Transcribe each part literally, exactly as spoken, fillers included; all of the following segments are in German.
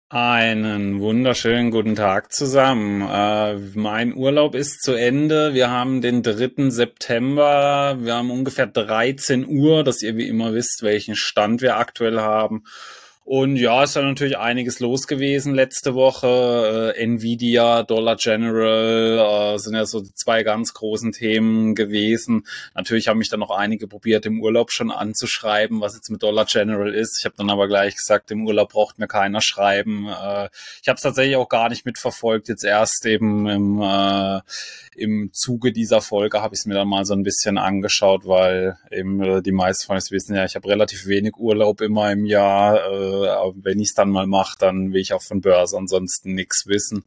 Einen wunderschönen guten Tag zusammen. Äh, mein Urlaub ist zu Ende. Wir haben den dritten September. Wir haben ungefähr dreizehn Uhr, dass ihr wie immer wisst, welchen Stand wir aktuell haben. Und ja, ist ja natürlich einiges los gewesen letzte Woche. Äh, Nvidia, Dollar General, äh, sind ja so die zwei ganz großen Themen gewesen. Natürlich haben mich dann noch einige probiert, im Urlaub schon anzuschreiben, was jetzt mit Dollar General ist. Ich habe dann aber gleich gesagt, im Urlaub braucht mir keiner schreiben. Äh, ich habe es tatsächlich auch gar nicht mitverfolgt. Jetzt erst eben im, äh, im Zuge dieser Folge habe ich es mir dann mal so ein bisschen angeschaut, weil eben äh, die meisten von euch wissen ja, ich habe relativ wenig Urlaub immer im Jahr. Äh, aber wenn ich es dann mal mache, dann will ich auch von Börse ansonsten nichts wissen.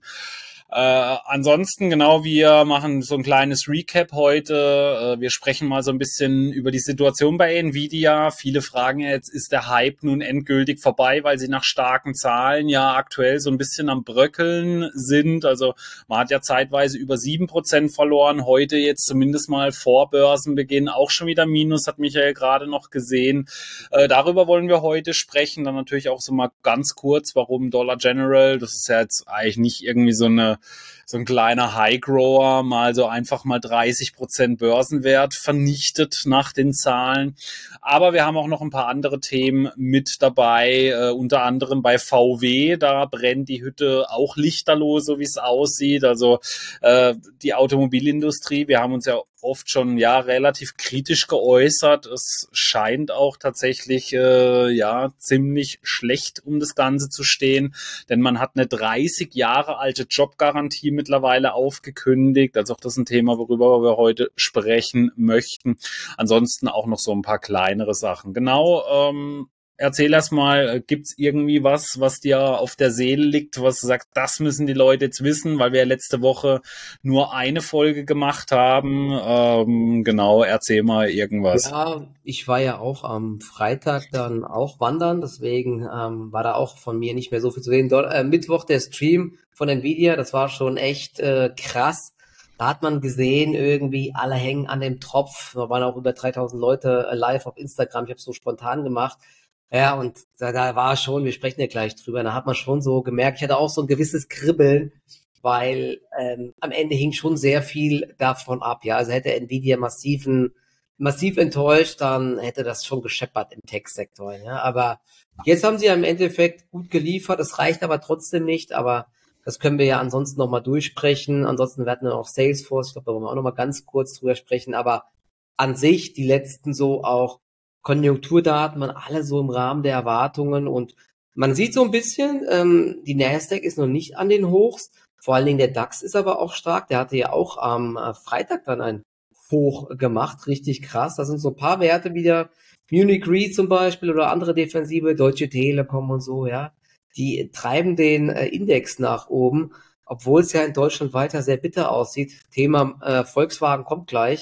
Äh, ansonsten, genau, wir machen so ein kleines Recap heute. Äh, wir sprechen mal so ein bisschen über die Situation bei Nvidia. Viele fragen ja jetzt, ist der Hype nun endgültig vorbei, weil sie nach starken Zahlen ja aktuell so ein bisschen am Bröckeln sind. Also man hat ja zeitweise über sieben Prozent verloren. Heute jetzt zumindest mal vor Börsenbeginn auch schon wieder Minus, hat Michael gerade noch gesehen. Äh, darüber wollen wir heute sprechen. Dann natürlich auch so mal ganz kurz, warum Dollar General, das ist ja jetzt eigentlich nicht irgendwie so eine so ein kleiner High-Grower mal so einfach mal dreißig Prozent Börsenwert vernichtet nach den Zahlen. Aber wir haben auch noch ein paar andere Themen mit dabei, äh, unter anderem bei V W, da brennt die Hütte auch lichterloh, so wie es aussieht. Also äh, die Automobilindustrie, wir haben uns ja oft schon ja relativ kritisch geäußert. Es scheint auch tatsächlich äh, ja ziemlich schlecht um das Ganze zu stehen, denn man hat eine dreißig Jahre alte Jobgarantie mittlerweile aufgekündigt. Also auch das ist ein Thema, worüber wir heute sprechen möchten. Ansonsten auch noch so ein paar kleinere Sachen. Genau, ähm, erzähl erst mal, gibt's irgendwie was, was dir auf der Seele liegt, was du sagst, das müssen die Leute jetzt wissen, weil wir ja letzte Woche nur eine Folge gemacht haben. Ähm, genau, erzähl mal irgendwas. Ja, ich war ja auch am Freitag dann auch wandern, deswegen ähm, war da auch von mir nicht mehr so viel zu sehen. Dort, äh, Mittwoch der Stream von Nvidia, das war schon echt äh, krass. Da hat man gesehen, irgendwie alle hängen an dem Tropf. Da waren auch über dreitausend Leute äh, live auf Instagram. Ich habe es so spontan gemacht. Ja, und da, da war schon, wir sprechen ja gleich drüber, da hat man schon so gemerkt, ich hatte auch so ein gewisses Kribbeln, weil ähm, am Ende hing schon sehr viel davon ab. Ja, also hätte Nvidia massiven massiv enttäuscht, dann hätte das schon gescheppert im Tech-Sektor. Ja? Aber jetzt haben sie ja im Endeffekt gut geliefert. Es reicht aber trotzdem nicht. Aber das können wir ja ansonsten nochmal durchsprechen. Ansonsten werden wir noch Salesforce. Ich glaube, da wollen wir auch nochmal ganz kurz drüber sprechen. Aber an sich, die letzten so auch Konjunkturdaten waren alle so im Rahmen der Erwartungen. Und man sieht so ein bisschen, ähm, die Nasdaq ist noch nicht an den Hochs. Vor allen Dingen der DAX ist aber auch stark. Der hatte ja auch am äh, Freitag dann ein hoch gemacht, richtig krass. Da sind so ein paar Werte wieder, Munich Re zum Beispiel oder andere Defensive, Deutsche Telekom und so, ja. Die treiben den äh, Index nach oben, obwohl es ja in Deutschland weiter sehr bitter aussieht. Thema äh, Volkswagen kommt gleich.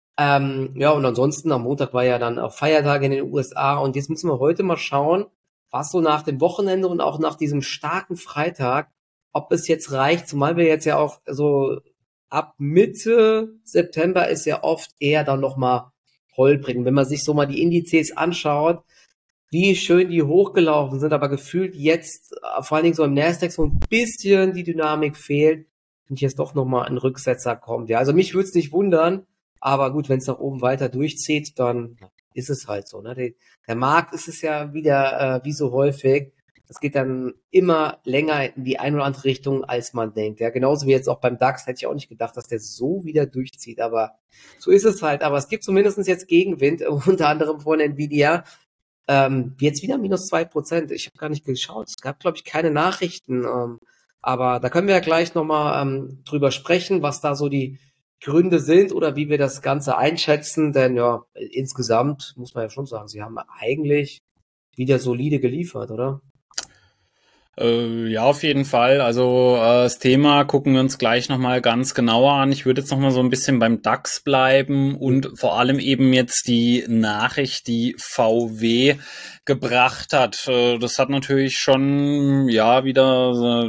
Ähm, ja, und ansonsten am Montag war ja dann auch Feiertag in den U S A und jetzt müssen wir heute mal schauen, was so nach dem Wochenende und auch nach diesem starken Freitag, ob es jetzt reicht, zumal wir jetzt ja auch so ab Mitte September ist ja oft eher dann nochmal holprig. Wenn man sich so mal die Indizes anschaut, wie schön die hochgelaufen sind, aber gefühlt jetzt, vor allen Dingen so im Nasdaq, so ein bisschen die Dynamik fehlt, und jetzt doch nochmal ein Rücksetzer kommt. Ja, also mich würde es nicht wundern, aber gut, wenn es nach oben weiter durchzieht, dann ist es halt so. Ne? Der, der Markt ist es ja wieder äh, wie so häufig. Das geht dann immer länger in die eine oder andere Richtung, als man denkt. Ja, genauso wie jetzt auch beim DAX hätte ich auch nicht gedacht, dass der so wieder durchzieht. Aber so ist es halt. Aber es gibt zumindest jetzt Gegenwind, unter anderem von Nvidia. Ähm, jetzt wieder minus zwei Prozent. Ich habe gar nicht geschaut. Es gab, glaube ich, keine Nachrichten. Ähm, aber da können wir ja gleich nochmal ähm, drüber sprechen, was da so die Gründe sind oder wie wir das Ganze einschätzen. Denn ja, insgesamt muss man ja schon sagen, sie haben eigentlich wieder solide geliefert, oder? Äh, ja, auf jeden Fall. Also äh, das Thema gucken wir uns gleich nochmal ganz genauer an. Ich würde jetzt nochmal so ein bisschen beim DAX bleiben und vor allem eben jetzt die Nachricht, die V W gebracht hat. Äh, das hat natürlich schon ja wieder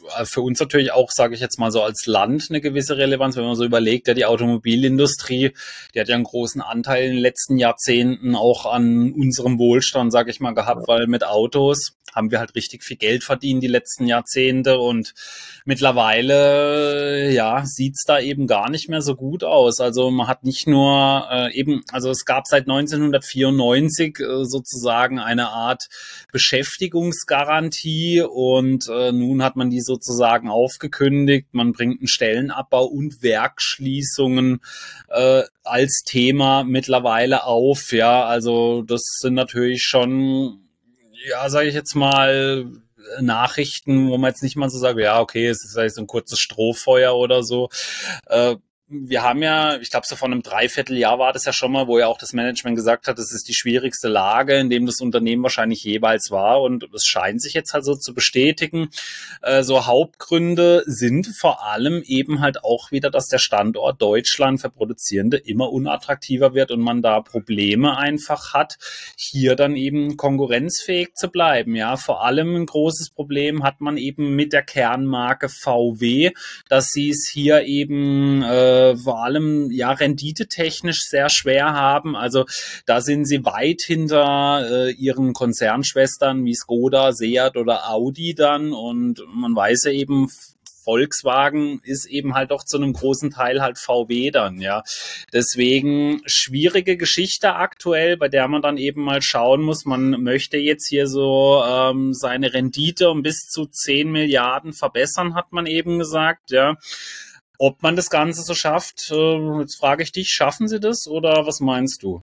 für uns natürlich auch, sage ich jetzt mal so, als Land eine gewisse Relevanz, wenn man so überlegt, ja, die Automobilindustrie, die hat ja einen großen Anteil in den letzten Jahrzehnten auch an unserem Wohlstand, sage ich mal, gehabt, weil mit Autos haben wir halt richtig viel Geld verdient die letzten Jahrzehnte und mittlerweile, ja, sieht's da eben gar nicht mehr so gut aus. Also man hat nicht nur äh, eben, also es gab seit neunzehnhundertvierundneunzig äh, sozusagen eine Art Beschäftigungsgarantie und äh, nun hat man die sozusagen aufgekündigt. Man bringt einen Stellenabbau und Werksschließungen äh, als Thema mittlerweile auf. Ja, also das sind natürlich schon, ja, sage ich jetzt mal, Nachrichten, wo man jetzt nicht mal so sagt, ja, okay, es ist vielleicht so ein kurzes Strohfeuer oder so. Äh, wir haben ja, ich glaube, so vor einem Dreivierteljahr war das ja schon mal, wo ja auch das Management gesagt hat, das ist die schwierigste Lage, in dem das Unternehmen wahrscheinlich jeweils war. Und es scheint sich jetzt halt so zu bestätigen. Äh, so Hauptgründe sind vor allem eben halt auch wieder, dass der Standort Deutschland für Produzierende immer unattraktiver wird und man da Probleme einfach hat, hier dann eben konkurrenzfähig zu bleiben. Ja, vor allem ein großes Problem hat man eben mit der Kernmarke V W, dass sie es hier eben äh, vor allem ja renditetechnisch sehr schwer haben. Also da sind sie weit hinter äh, ihren Konzernschwestern wie Skoda, Seat oder Audi dann und man weiß ja eben, Volkswagen ist eben halt doch zu einem großen Teil halt V W dann, ja. Deswegen schwierige Geschichte aktuell, bei der man dann eben mal schauen muss, man möchte jetzt hier so ähm, seine Rendite um bis zu zehn Milliarden verbessern, hat man eben gesagt, ja. Ob man das Ganze so schafft, äh, jetzt frage ich dich, schaffen sie das oder was meinst du?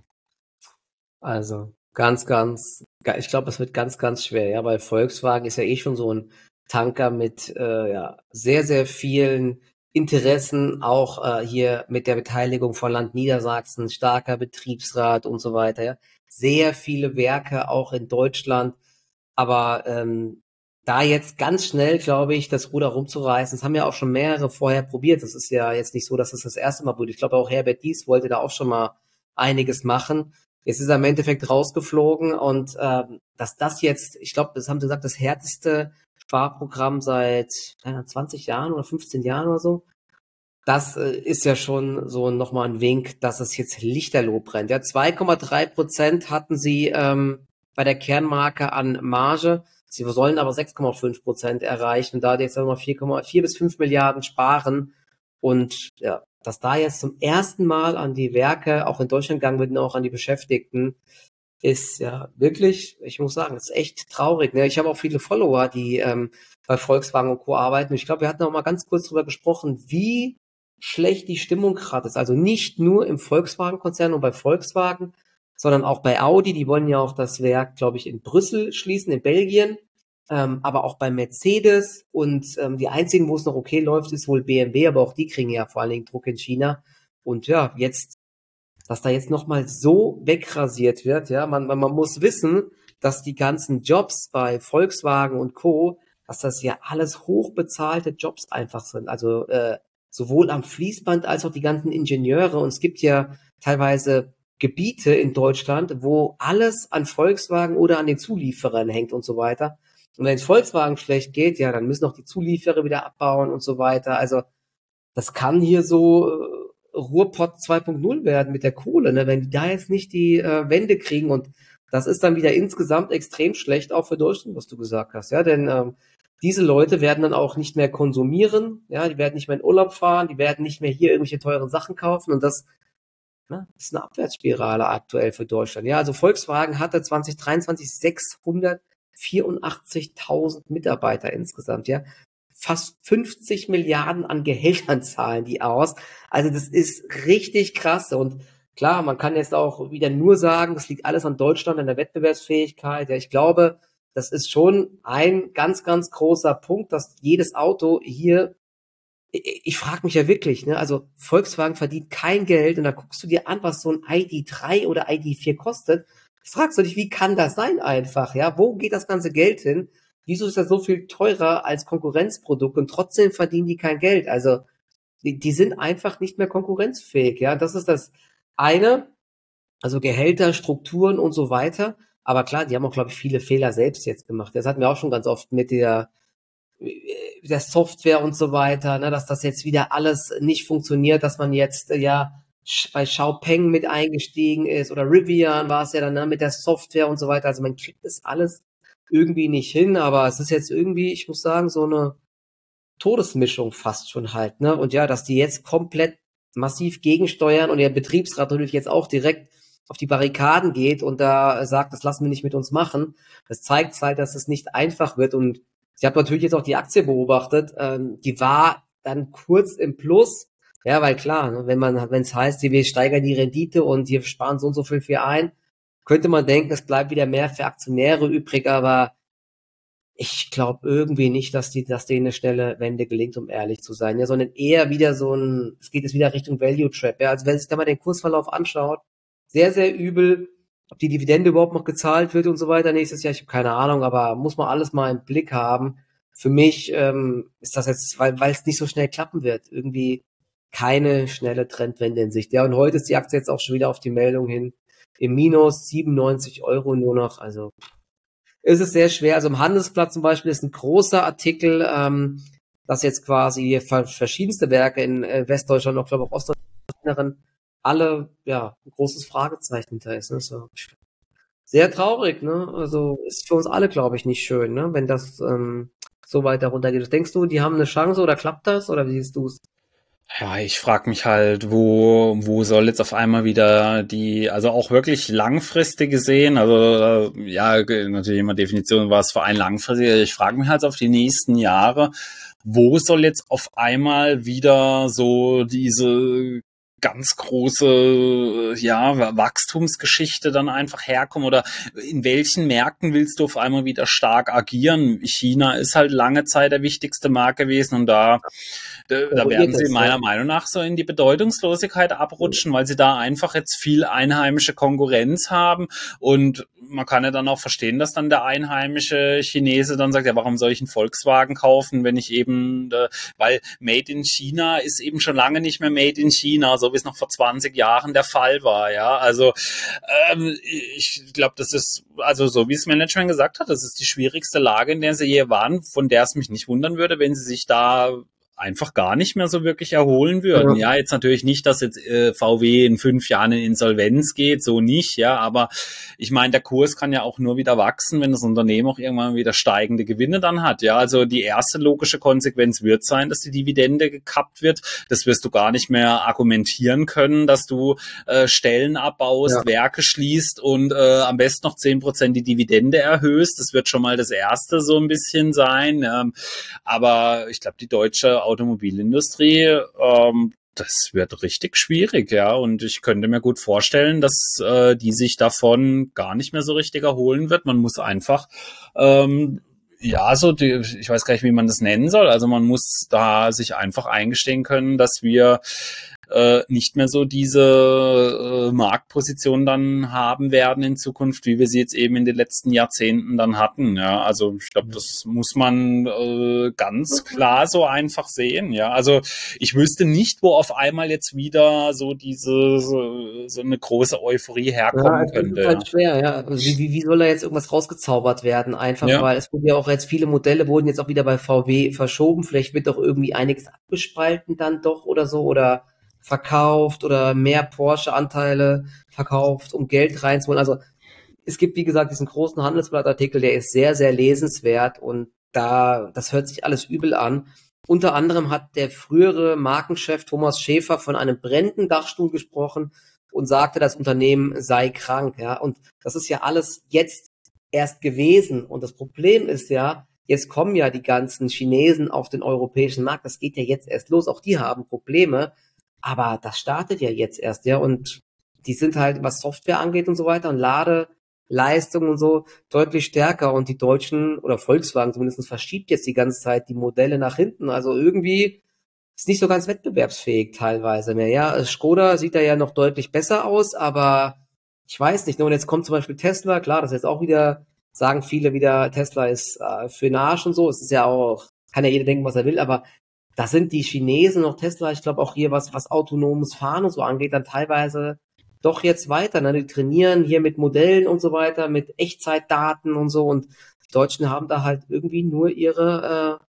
Also ganz, ganz, ich glaube, es wird ganz, ganz schwer, ja, weil Volkswagen ist ja eh schon so ein Tanker mit äh, ja, sehr, sehr vielen Interessen, auch äh, hier mit der Beteiligung von Land Niedersachsen, starker Betriebsrat und so weiter, ja. Sehr viele Werke auch in Deutschland, aber ähm, da jetzt ganz schnell, glaube ich, das Ruder rumzureißen, das haben ja auch schon mehrere vorher probiert. Das ist ja jetzt nicht so, dass es das erste Mal wurde. Ich glaube, auch Herbert Diess wollte da auch schon mal einiges machen. Jetzt ist er im Endeffekt rausgeflogen und ähm, dass das jetzt, ich glaube, das haben sie gesagt, das härteste Sparprogramm seit äh, zwanzig Jahren oder fünfzehn Jahren oder so. Das äh, ist ja schon so nochmal ein Wink, dass es jetzt lichterloh brennt. Ja, zwei Komma drei Prozent hatten sie ähm, bei der Kernmarke an Marge. Sie sollen aber sechs Komma fünf Prozent erreichen, da die jetzt nochmal vier Komma vier bis fünf Milliarden sparen. Und ja, dass da jetzt zum ersten Mal an die Werke auch in Deutschland gegangen wird und auch an die Beschäftigten, ist ja wirklich, ich muss sagen, ist echt traurig. Ne? Ich habe auch viele Follower, die ähm, bei Volkswagen und Co. arbeiten. Und ich glaube, wir hatten auch mal ganz kurz drüber gesprochen, wie schlecht die Stimmung gerade ist. Also nicht nur im Volkswagen-Konzern und bei Volkswagen, sondern auch bei Audi. Die wollen ja auch das Werk, glaube ich, in Brüssel schließen, in Belgien. Ähm, aber auch bei Mercedes. Und ähm, die einzigen, wo es noch okay läuft, ist wohl B M W. Aber auch die kriegen ja vor allen Dingen Druck in China. Und ja, jetzt, dass da jetzt nochmal so wegrasiert wird, ja, man, man, man muss wissen, dass die ganzen Jobs bei Volkswagen und Co., dass das ja alles hochbezahlte Jobs einfach sind. Also äh, sowohl am Fließband als auch die ganzen Ingenieure. Und es gibt ja teilweise Gebiete in Deutschland, wo alles an Volkswagen oder an den Zulieferern hängt und so weiter. Und wenn es Volkswagen schlecht geht, ja, dann müssen auch die Zulieferer wieder abbauen und so weiter. Also das kann hier so äh, Ruhrpott zwei Punkt null werden mit der Kohle, ne? Wenn die da jetzt nicht die äh, Wende kriegen. Und das ist dann wieder insgesamt extrem schlecht, auch für Deutschland, was du gesagt hast. Ja, denn ähm, diese Leute werden dann auch nicht mehr konsumieren. Ja, die werden nicht mehr in Urlaub fahren, die werden nicht mehr hier irgendwelche teuren Sachen kaufen. Und das ne, ist eine Abwärtsspirale aktuell für Deutschland. Ja, also Volkswagen hatte zwanzig dreiundzwanzig sechshundertvierundachtzigtausend Mitarbeiter insgesamt, ja. Fast fünfzig Milliarden an Gehältern zahlen die aus. Also das ist richtig krass. Und klar, man kann jetzt auch wieder nur sagen, das liegt alles an Deutschland, an der Wettbewerbsfähigkeit. Ja, ich glaube, das ist schon ein ganz, ganz großer Punkt, dass jedes Auto hier, ich, ich frage mich ja wirklich, ne, also Volkswagen verdient kein Geld und da guckst du dir an, was so ein I D drei oder I D vier kostet. Fragst du dich, wie kann das sein einfach, ja? Wo geht das ganze Geld hin? Wieso ist das so viel teurer als Konkurrenzprodukt und trotzdem verdienen die kein Geld? Also, die, die sind einfach nicht mehr konkurrenzfähig, ja? Das ist das eine, also Gehälter, Strukturen und so weiter. Aber klar, die haben auch, glaube ich, viele Fehler selbst jetzt gemacht. Das hatten wir auch schon ganz oft mit der der Software und so weiter, ne, dass das jetzt wieder alles nicht funktioniert, dass man jetzt äh, ja bei Xiaopeng mit eingestiegen ist oder Rivian war es ja dann, ne, mit der Software und so weiter. Also man kriegt das alles irgendwie nicht hin, aber es ist jetzt irgendwie, ich muss sagen, so eine Todesmischung fast schon halt, ne? Und ja, dass die jetzt komplett massiv gegensteuern und der Betriebsrat natürlich jetzt auch direkt auf die Barrikaden geht und da sagt, das lassen wir nicht mit uns machen. Das zeigt halt, dass es nicht einfach wird. Und ich habe natürlich jetzt auch die Aktie beobachtet. Ähm, die war dann kurz im Plus. Ja, weil klar, ne, wenn man, wenn es heißt, wir steigern die Rendite und wir sparen so und so viel für ein, könnte man denken, es bleibt wieder mehr für Aktionäre übrig, aber ich glaube irgendwie nicht, dass die, dass denen eine schnelle Wende gelingt, um ehrlich zu sein, ja, sondern eher wieder so ein, es geht jetzt wieder Richtung Value Trap, ja, also wenn sich da mal den Kursverlauf anschaut, sehr, sehr übel, ob die Dividende überhaupt noch gezahlt wird und so weiter nächstes Jahr, ich habe keine Ahnung, aber muss man alles mal im Blick haben. Für mich ähm, ist das jetzt, weil weil es nicht so schnell klappen wird, irgendwie keine schnelle Trendwende in Sicht. Ja, und heute ist die Aktie jetzt auch schon wieder auf die Meldung hin im Minus, siebenundneunzig Euro nur noch, also ist es sehr schwer. Also im Handelsblatt zum Beispiel ist ein großer Artikel, ähm, dass jetzt quasi verschiedenste Werke in äh, Westdeutschland, auch glaube ich auch Ostdeutschland, alle, ja, ein großes Fragezeichen hinter ist. Ne? So. Sehr traurig, ne? Also ist für uns alle, glaube ich, nicht schön, ne? Wenn das ähm, so weiter runtergeht. Denkst du, die haben eine Chance oder klappt das? Oder wie siehst du es? Ja, ich frage mich halt, wo wo soll jetzt auf einmal wieder die, also auch wirklich langfristig gesehen, also äh, ja, natürlich immer Definition, was für ein langfristiger, ich frage mich halt auf die nächsten Jahre, wo soll jetzt auf einmal wieder so diese ganz große, ja, Wachstumsgeschichte dann einfach herkommen oder in welchen Märkten willst du auf einmal wieder stark agieren? China ist halt lange Zeit der wichtigste Markt gewesen und da, da, da werden sie meiner Meinung nach so in die Bedeutungslosigkeit abrutschen, weil sie da einfach jetzt viel einheimische Konkurrenz haben und man kann ja dann auch verstehen, dass dann der einheimische Chinese dann sagt, ja, warum soll ich einen Volkswagen kaufen, wenn ich eben, äh, weil Made in China ist eben schon lange nicht mehr Made in China, so wie es noch vor zwanzig Jahren der Fall war, ja, also ähm, ich glaube, das ist, also so wie es Management gesagt hat, das ist die schwierigste Lage, in der sie je waren, von der es mich nicht wundern würde, wenn sie sich da einfach gar nicht mehr so wirklich erholen würden. Ja, ja jetzt natürlich nicht, dass jetzt äh, V W in fünf Jahren in Insolvenz geht, so nicht, ja, aber ich meine, der Kurs kann ja auch nur wieder wachsen, wenn das Unternehmen auch irgendwann wieder steigende Gewinne dann hat, ja, also die erste logische Konsequenz wird sein, dass die Dividende gekappt wird, das wirst du gar nicht mehr argumentieren können, dass du äh, Stellen abbaust, ja. Werke schließt und äh, am besten noch zehn Prozent die Dividende erhöhst, das wird schon mal das erste so ein bisschen sein, ähm, aber ich glaube, die deutsche Automobilindustrie, ähm, das wird richtig schwierig, ja, und ich könnte mir gut vorstellen, dass äh, die sich davon gar nicht mehr so richtig erholen wird. Man muss einfach, ähm, ja, so, die, ich weiß gar nicht, wie man das nennen soll, also man muss da sich einfach eingestehen können, dass wir äh, nicht mehr so diese äh, Marktposition dann haben werden in Zukunft, wie wir sie jetzt eben in den letzten Jahrzehnten dann hatten. Ja, also ich glaube, das muss man äh, ganz klar so einfach sehen. Ja, also ich wüsste nicht, wo auf einmal jetzt wieder so diese so, so eine große Euphorie herkommen ja, könnte. Das ist halt ja. schwer, ja. Also wie, wie, wie soll da jetzt irgendwas rausgezaubert werden? Einfach, ja. Weil es wurden ja auch jetzt viele Modelle wurden jetzt auch wieder bei V W verschoben. Vielleicht wird doch irgendwie einiges abgespalten dann doch oder so oder verkauft oder mehr Porsche-Anteile verkauft, um Geld reinzuholen. Also es gibt, wie gesagt, diesen großen Handelsblattartikel, der ist sehr, sehr lesenswert und da, das hört sich alles übel an. Unter anderem hat der frühere Markenchef Thomas Schäfer von einem brennenden Dachstuhl gesprochen und sagte, das Unternehmen sei krank, ja. Und das ist ja alles jetzt erst gewesen. Und das Problem ist ja, jetzt kommen ja die ganzen Chinesen auf den europäischen Markt. Das geht ja jetzt erst los. Auch die haben Probleme. Aber das startet ja jetzt erst, ja, und die sind halt, was Software angeht und so weiter und Ladeleistung und so, deutlich stärker und die Deutschen oder Volkswagen zumindest verschiebt jetzt die ganze Zeit die Modelle nach hinten, also irgendwie ist nicht so ganz wettbewerbsfähig teilweise mehr, ja, Skoda sieht da ja noch deutlich besser aus, aber ich weiß nicht, und jetzt kommt zum Beispiel Tesla, klar, das ist jetzt auch wieder, sagen viele wieder, Tesla ist äh, für den Arsch und so, es ist ja auch, kann ja jeder denken, was er will, aber da sind die Chinesen noch Tesla, ich glaube auch hier, was was autonomes Fahren und so angeht, dann teilweise doch jetzt weiter. Ne? Die trainieren hier mit Modellen und so weiter, mit Echtzeitdaten und so. Und die Deutschen haben da halt irgendwie nur ihre, äh,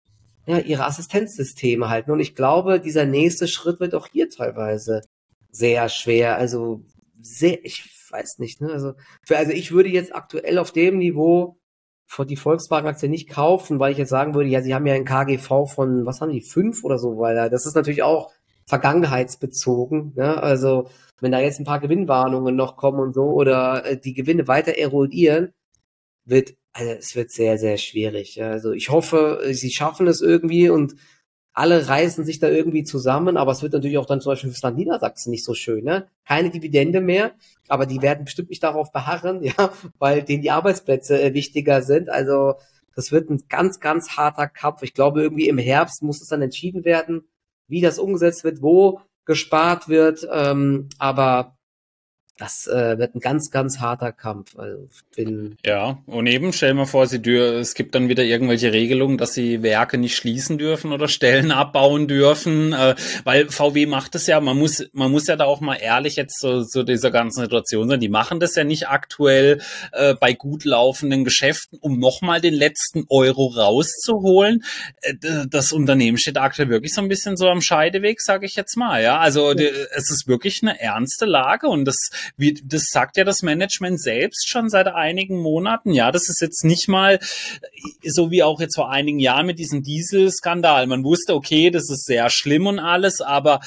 ja, ihre Assistenzsysteme halten. Und ich glaube, dieser nächste Schritt wird auch hier teilweise sehr schwer. Also sehr, ich weiß nicht, ne? Also, für, also ich würde jetzt aktuell auf dem Niveau von die Volkswagen-Aktie nicht kaufen, weil ich jetzt sagen würde, ja, sie haben ja ein K G V von, was haben die, fünf oder so, weil das ist natürlich auch vergangenheitsbezogen, ne? Also wenn da jetzt ein paar Gewinnwarnungen noch kommen und so oder äh, die Gewinne weiter erodieren, wird, also es wird sehr, sehr schwierig. Ja. Also ich hoffe, sie schaffen es irgendwie und alle reißen sich da irgendwie zusammen, aber es wird natürlich auch dann zum Beispiel fürs Land Niedersachsen nicht so schön, ne? Keine Dividende mehr, aber die werden bestimmt nicht darauf beharren, ja, weil denen die Arbeitsplätze äh, wichtiger sind. Also das wird ein ganz, ganz harter Kampf. Ich glaube, irgendwie im Herbst muss es dann entschieden werden, wie das umgesetzt wird, wo gespart wird, ähm, aber das äh, wird ein ganz, ganz harter Kampf. Also bin Ja, und eben, stell dir mal vor, sie dür es gibt dann wieder irgendwelche Regelungen, dass sie Werke nicht schließen dürfen oder Stellen abbauen dürfen, äh, weil V W macht es ja, man muss man muss ja da auch mal ehrlich jetzt zu, zu dieser ganzen Situation sein, die machen das ja nicht aktuell äh, bei gut laufenden Geschäften, um nochmal den letzten Euro rauszuholen. Äh, das Unternehmen steht aktuell wirklich so ein bisschen so am Scheideweg, sage ich jetzt mal, ja, also die, es ist wirklich eine ernste Lage und das Wie, das sagt ja das Management selbst schon seit einigen Monaten. Ja, das ist jetzt nicht mal so wie auch jetzt vor einigen Jahren mit diesem Dieselskandal. Man wusste, okay, das ist sehr schlimm und alles, aber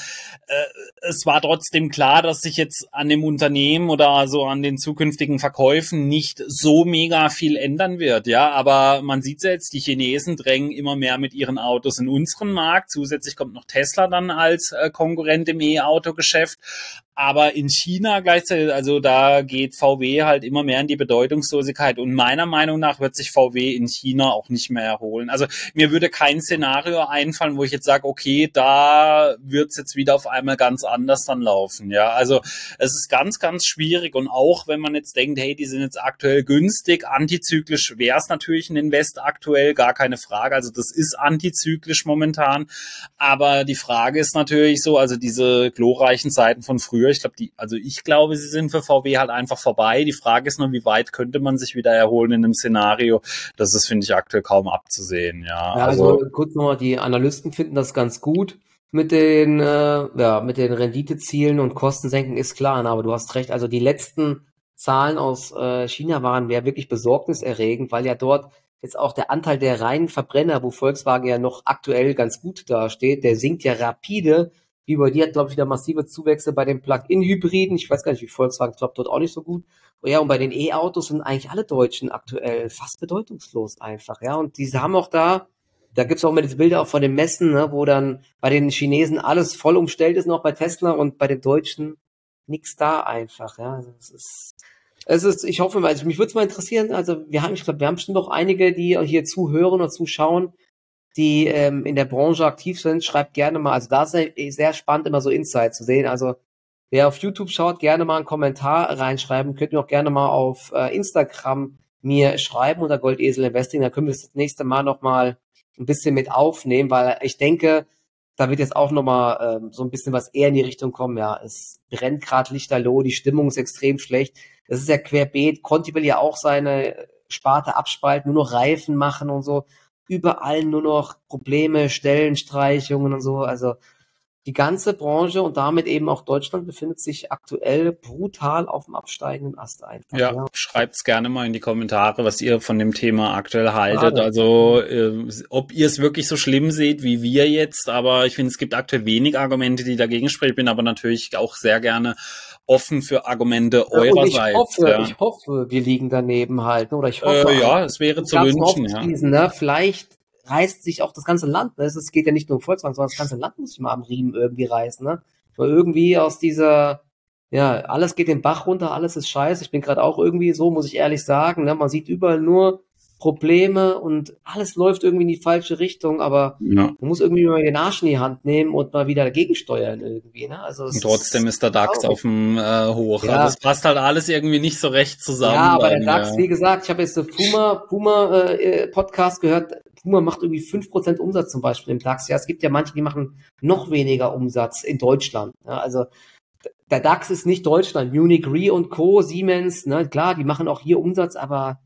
äh, es war trotzdem klar, dass sich jetzt an dem Unternehmen oder so an den zukünftigen Verkäufen nicht so mega viel ändern wird. Ja, aber man sieht ja jetzt, die Chinesen drängen immer mehr mit ihren Autos in unseren Markt. Zusätzlich kommt noch Tesla dann als äh, Konkurrent im E-Auto-Geschäft. Aber in China gleichzeitig, also da geht V W halt immer mehr in die Bedeutungslosigkeit. Und meiner Meinung nach wird sich V W in China auch nicht mehr erholen. Also mir würde kein Szenario einfallen, wo ich jetzt sage, okay, da wird's jetzt wieder auf einmal ganz anders dann laufen. Ja, also es ist ganz, ganz schwierig. Und auch wenn man jetzt denkt, hey, die sind jetzt aktuell günstig, antizyklisch wäre es natürlich ein Invest aktuell, gar keine Frage. Also das ist antizyklisch momentan. Aber die Frage ist natürlich so, also diese glorreichen Zeiten von früher, ich glaube, die, also ich glaube, sie sind für V W halt einfach vorbei. Die Frage ist nur, wie weit könnte man sich wieder erholen in einem Szenario? Das ist, finde ich, aktuell kaum abzusehen. Ja, Ja, also, also kurz nochmal, die Analysten finden das ganz gut mit den, äh, ja, mit den Renditezielen und Kostensenken ist klar, ne, aber du hast recht, also die letzten Zahlen aus äh, China waren ja wirklich besorgniserregend, weil ja dort jetzt auch der Anteil der reinen Verbrenner, wo Volkswagen ja noch aktuell ganz gut dasteht, der sinkt ja rapide. Wie bei dir hat, glaube ich, wieder massive Zuwächse bei den Plug-in-Hybriden. Ich weiß gar nicht, wie Volkswagen klappt dort auch nicht so gut. Ja, und bei den E-Autos sind eigentlich alle Deutschen aktuell fast bedeutungslos einfach, ja. Und diese haben auch da, da gibt's auch immer diese Bilder auch von den Messen, ne, wo dann bei den Chinesen alles voll umstellt ist noch bei Tesla und bei den Deutschen nix da einfach, ja. Also es ist, es ist, ich hoffe mal, also mich würde es mal interessieren, also wir haben, ich glaube, wir haben bestimmt auch einige, die hier zuhören oder zuschauen, die ähm, in der Branche aktiv sind, schreibt gerne mal, also da ist sehr, sehr spannend, immer so Insights zu sehen, also wer auf YouTube schaut, gerne mal einen Kommentar reinschreiben, könnt ihr auch gerne mal auf äh, Instagram mir schreiben unter Goldesel Investing, da können wir das nächste Mal nochmal ein bisschen mit aufnehmen, weil ich denke, da wird jetzt auch nochmal ähm, so ein bisschen was eher in die Richtung kommen, ja, es brennt gerade lichterloh, die Stimmung ist extrem schlecht, das ist ja querbeet, Conti will ja auch seine Sparte abspalten, nur noch Reifen machen und so, überall nur noch Probleme, Stellenstreichungen und so. Also die ganze Branche und damit eben auch Deutschland befindet sich aktuell brutal auf dem absteigenden Ast einfach. ja, Ja. schreibt's gerne mal in die Kommentare, was ihr von dem Thema aktuell haltet. Schade. Also äh, ob ihr es wirklich so schlimm seht wie wir jetzt, aber ich finde, es gibt aktuell wenig Argumente, die dagegen sprechen. Ich bin aber natürlich auch sehr gerne offen für Argumente eurerseits. Und ich hoffe, ja. ich hoffe, wir liegen daneben halt, oder ich hoffe, Äh, ja, es wäre zu wünschen, ja. Diesen, ne? Vielleicht reißt sich auch das ganze Land, ne? Es geht ja nicht nur um Volkswagen, sondern das ganze Land muss sich mal am Riemen irgendwie reißen, ne? Weil irgendwie aus dieser, ja, alles geht den Bach runter, alles ist scheiße. Ich bin gerade auch irgendwie so, muss ich ehrlich sagen, ne? Man sieht überall nur Probleme und alles läuft irgendwie in die falsche Richtung, aber ja. man muss irgendwie mal den Arsch in die Hand nehmen und mal wieder dagegen steuern irgendwie, ne? Also es und trotzdem ist der DAX auf dem äh, Hoch. Ja. Also das passt halt alles irgendwie nicht so recht zusammen. Ja, aber dann, der DAX, ja. wie gesagt, ich habe jetzt so Puma, Puma äh, Podcast gehört, Puma macht irgendwie fünf Prozent Umsatz zum Beispiel im DAX. Ja, es gibt ja manche, die machen noch weniger Umsatz in Deutschland. Ja, also der DAX ist nicht Deutschland. Munich Re und Co., Siemens, ne, klar, die machen auch hier Umsatz, aber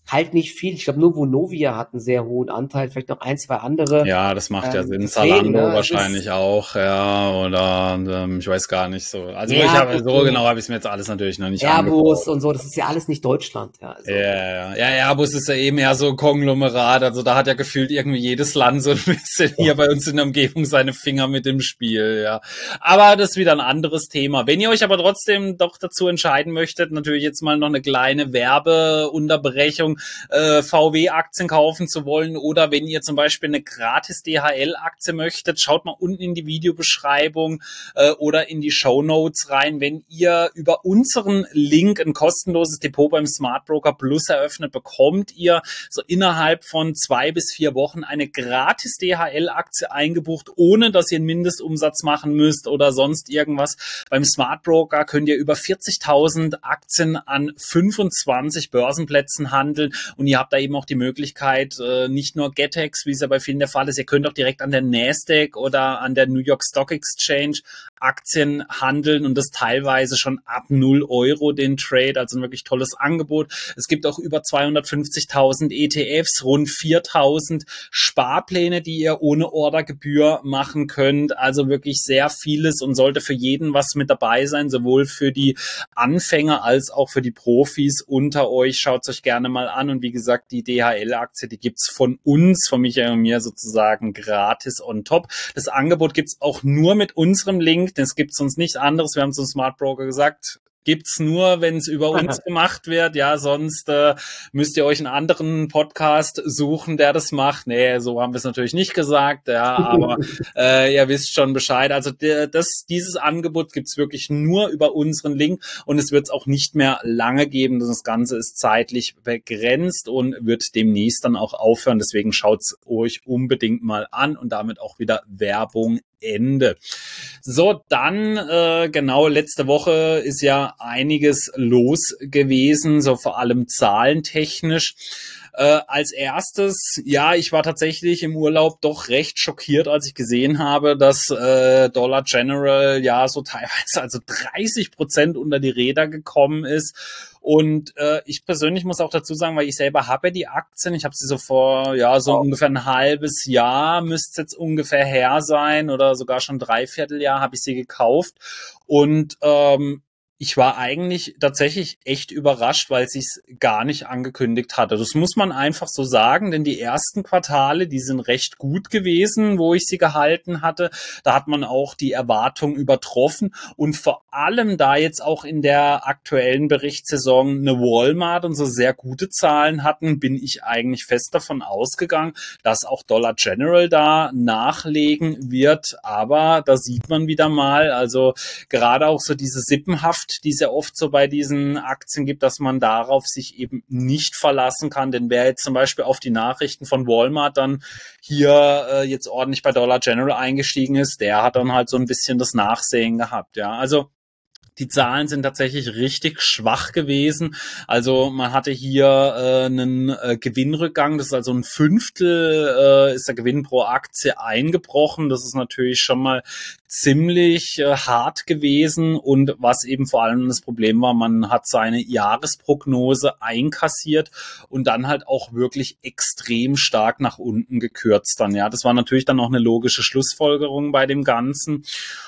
halt nicht viel. Ich glaube, nur Vonovia hat einen sehr hohen Anteil, vielleicht noch ein, zwei andere. Ja, das macht ja Ähm, Sinn. deswegen, Zalando ne, es wahrscheinlich ist, auch, ja, oder ähm, ich weiß gar nicht so. Also ich ja, habe gut, so äh, genau habe ich es mir jetzt alles natürlich noch nicht Airbus angeschaut. und so, das ist ja alles nicht Deutschland, ja, Ja, also. ja, ja, ja, Airbus ist ja eben eher so ein Konglomerat, also da hat ja gefühlt irgendwie jedes Land so ein bisschen hier bei uns in der Umgebung seine Finger mit im Spiel, ja. Aber das ist wieder ein anderes Thema. Wenn ihr euch aber trotzdem doch dazu entscheiden möchtet, natürlich jetzt mal noch eine kleine Werbeunterbrechung, äh, V W-Aktien kaufen zu wollen oder wenn ihr zum Beispiel eine gratis D H L-Aktie möchtet, schaut mal unten in die Videobeschreibung äh, oder in die Shownotes rein, wenn ihr über unseren Link ein kostenloses Depot beim Smart Broker Plus eröffnet, bekommt ihr so innerhalb von zwei bis vier Wochen eine gratis D H L-Aktie eingebucht, ohne dass ihr einen Mindestumsatz machen müsst oder sonst irgendwas. Beim Smart Broker könnt ihr über vierzigtausend Aktien an fünfundzwanzig Börsenplätzen handeln und ihr habt da eben auch die Möglichkeit, nicht nur Getex, wie es ja bei vielen der Fall ist, ihr könnt auch direkt an der Nasdaq oder an der New York Stock Exchange Aktien handeln und das teilweise schon ab null Euro den Trade, also ein wirklich tolles Angebot. Es gibt auch über zweihundertfünfzigtausend E T Fs, rund viertausend Sparpläne, die ihr ohne Ordergebühr machen könnt, also wirklich sehr vieles und sollte für jeden was mit dabei sein, sowohl für die Anfänger als auch für die Profis unter euch. Schaut es euch gerne mal an und wie gesagt, die D H L-Aktie, die gibt's von uns, von Michael und mir sozusagen gratis on top. Das Angebot gibt's auch nur mit unserem Link, das gibt's sonst nicht anderes. Wir haben zum Smart Broker gesagt, gibt's nur, wenn es über uns gemacht wird. Ja, sonst äh, müsst ihr euch einen anderen Podcast suchen, der das macht. Nee, so haben wir es natürlich nicht gesagt. Ja, aber äh, ihr wisst schon Bescheid. Also der, das, dieses Angebot gibt's wirklich nur über unseren Link und es wird es auch nicht mehr lange geben. Das Ganze ist zeitlich begrenzt und wird demnächst dann auch aufhören. Deswegen schaut's euch unbedingt mal an und damit auch wieder Werbung Ende. So, dann äh, genau, letzte Woche ist ja einiges los gewesen, so vor allem zahlentechnisch. Äh, als erstes, ja, ich war tatsächlich im Urlaub doch recht schockiert, als ich gesehen habe, dass äh, Dollar General ja so teilweise also dreißig Prozent unter die Räder gekommen ist. Und äh, ich persönlich muss auch dazu sagen, weil ich selber habe die Aktien, ich habe sie so vor, ja, so ungefähr ein halbes Jahr, müsste jetzt ungefähr her sein oder sogar schon dreiviertel Jahr habe ich sie gekauft. Und ähm, ich war eigentlich tatsächlich echt überrascht, weil sie es gar nicht angekündigt hatte. Das muss man einfach so sagen, denn die ersten Quartale, die sind recht gut gewesen, wo ich sie gehalten hatte. Da hat man auch die Erwartung übertroffen und vor allem da jetzt auch in der aktuellen Berichtssaison eine Walmart und so sehr gute Zahlen hatten, bin ich eigentlich fest davon ausgegangen, dass auch Dollar General da nachlegen wird. Aber da sieht man wieder mal, also gerade auch so diese Sippenhaft, die es ja oft so bei diesen Aktien gibt, dass man darauf sich eben nicht verlassen kann. Denn wer jetzt zum Beispiel auf die Nachrichten von Walmart dann hier äh, jetzt ordentlich bei Dollar General eingestiegen ist, der hat dann halt so ein bisschen das Nachsehen gehabt. Ja, also die Zahlen sind tatsächlich richtig schwach gewesen. Also man hatte hier äh, einen äh, Gewinnrückgang, das ist also ein Fünftel, äh, ist der Gewinn pro Aktie eingebrochen. Das ist natürlich schon mal ziemlich äh, hart gewesen und was eben vor allem das Problem war, man hat seine Jahresprognose einkassiert und dann halt auch wirklich extrem stark nach unten gekürzt dann. Ja, das war natürlich dann auch eine logische Schlussfolgerung bei dem Ganzen.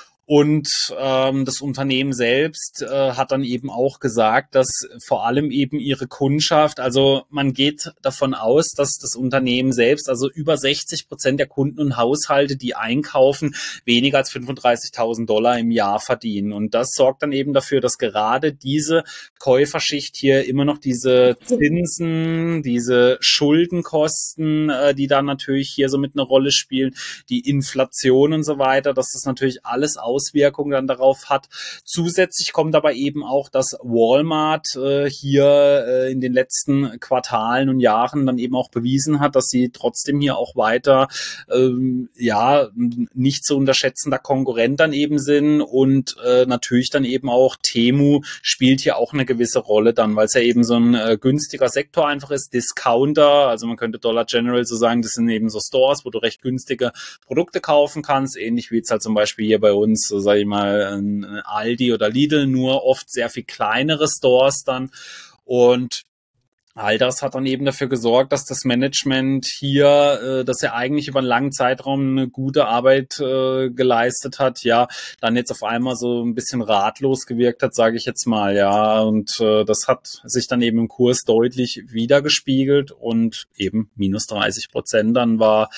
Und ähm, das Unternehmen selbst äh, hat dann eben auch gesagt, dass vor allem eben ihre Kundschaft, also man geht davon aus, dass das Unternehmen selbst, also über sechzig Prozent der Kunden und Haushalte, die einkaufen, weniger als fünfunddreißigtausend Dollar im Jahr verdienen. Und das sorgt dann eben dafür, dass gerade diese Käuferschicht hier immer noch diese Zinsen, diese Schuldenkosten, äh, die da natürlich hier so mit einer Rolle spielen, die Inflation und so weiter, dass das natürlich alles Auswirkungen dann darauf hat. Zusätzlich kommt aber eben auch, dass Walmart äh, hier äh, in den letzten Quartalen und Jahren dann eben auch bewiesen hat, dass sie trotzdem hier auch weiter ähm, ja nicht zu unterschätzender Konkurrent dann eben sind und äh, natürlich dann eben auch Temu spielt hier auch eine gewisse Rolle dann, weil es ja eben so ein äh, günstiger Sektor einfach ist, Discounter, also man könnte Dollar General so sagen, das sind eben so Stores, wo du recht günstige Produkte kaufen kannst, ähnlich wie jetzt halt zum Beispiel hier bei uns so sage ich mal, ein Aldi oder Lidl, nur oft sehr viel kleinere Stores dann. Und All das hat dann eben dafür gesorgt, dass das Management hier, äh, dass er eigentlich über einen langen Zeitraum eine gute Arbeit äh, geleistet hat, ja, dann jetzt auf einmal so ein bisschen ratlos gewirkt hat, sage ich jetzt mal, ja. Und äh, das hat sich dann eben im Kurs deutlich wiedergespiegelt und eben minus dreißig Prozent dann war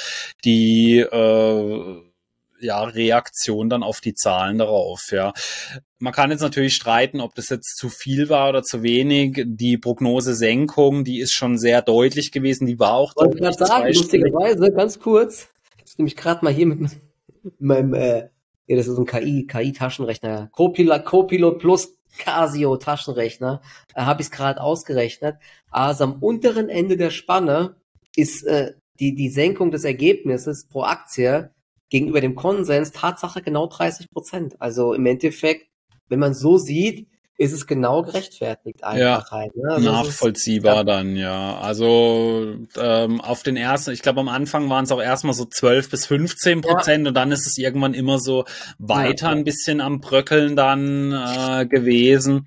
die äh, ja, Reaktion dann auf die Zahlen darauf, ja. Man kann jetzt natürlich streiten, ob das jetzt zu viel war oder zu wenig. Die Prognosesenkung, die ist schon sehr deutlich gewesen, die war auch Wollte ich deutlich gerade sagen, zweistellig. lustigerweise, ganz kurz, ich habe nämlich gerade mal hier mit meinem, äh, ja, das ist ein K I, K I-Taschenrechner, Copilot, Copilot plus Casio-Taschenrechner, äh, habe ich es gerade ausgerechnet. Also am unteren Ende der Spanne ist äh, die, die Senkung des Ergebnisses pro Aktie gegenüber dem Konsens Tatsache genau dreißig Prozent. Also im Endeffekt, wenn man so sieht, ist es genau gerechtfertigt einfach Ja, halt. Ne? Also es ist, nachvollziehbar dann, ja. Also ähm, auf den ersten, ich glaube am Anfang waren es auch erstmal so zwölf bis fünfzehn ja, Prozent und dann ist es irgendwann immer so ja, weiter ein bisschen am Bröckeln dann äh, gewesen.